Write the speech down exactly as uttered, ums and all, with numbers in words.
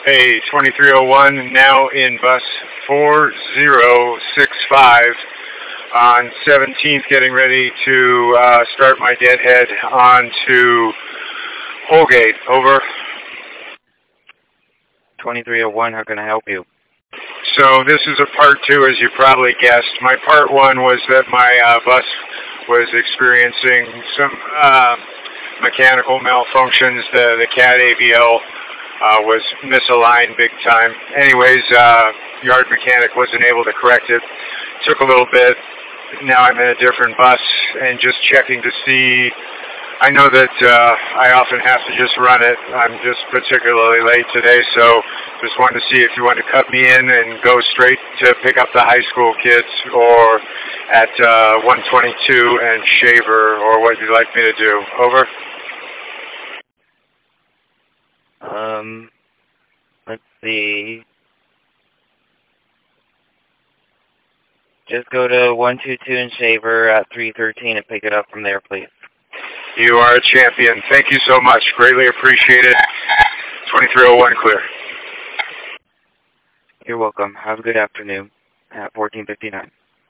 Hey, twenty-three oh one, now in bus four zero six five on seventeenth, getting ready to uh, start my deadhead onto Holgate. Over. twenty-three oh one, how can I help you? So this is a part two, as you probably guessed. My part one was that my uh, bus was experiencing some uh, mechanical malfunctions. The, the C A T A B L uh, was misaligned big time. Anyways, uh, yard mechanic wasn't able to correct it. Took a little bit. Now I'm in a different bus and just checking to see. I know that uh, I often have to just run it. I'm just particularly late today, so just wanted to see if you want to cut me in and go straight to pick up the high school kids, or at uh, one twenty-two and Shaver, or what you'd like me to do. Over. Um, let's see. Just go to one twenty-two and Shaver at three thirteen and pick it up from there, please. You are a champion. Thank you so much. Greatly appreciated. twenty-three oh one clear. You're welcome. Have a good afternoon at fourteen fifty-nine.